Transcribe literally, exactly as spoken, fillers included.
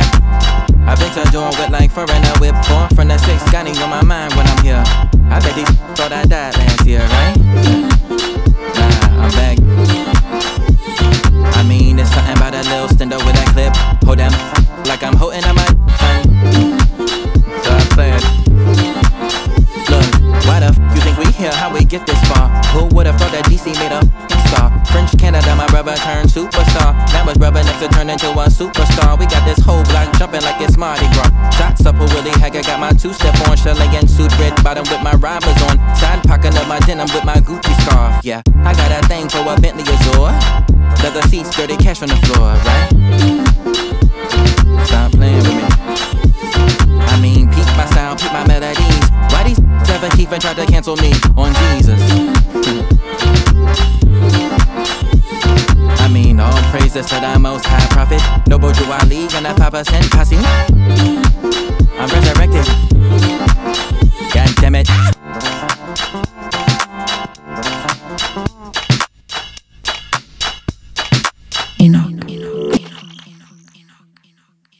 I've been to doing with like foreigner whip four from the six, got me on my mind when I'm here. I bet these thought I died last year, right? Nah, I'm back. I mean, it's something about a little stand up with that clip. Hold them like I'm holding on my gun. So I'm saying, look, why the f you think we here? How we get this far? Who would've thought that D C made a star? French Canada, my brother turned superstar. Now his brother next to turn into a superstar. We got this whole block jumping like it's Mardi Gras. Shots up with Willie Hacker, got my two-step on. Chilean suit, red bottom with my robbers on. Side pocket of my denim with my Gucci scarf. Yeah, I got a thing for a Bentley Azure. Leather seats, dirty cash on the floor, right? Stop playing with me. I mean, peep my style, peep my melodies. Why these ever even try to cancel me on Jesus? I mean, all praises to the most high prophet. Noble Jew Ali and a five percent posse.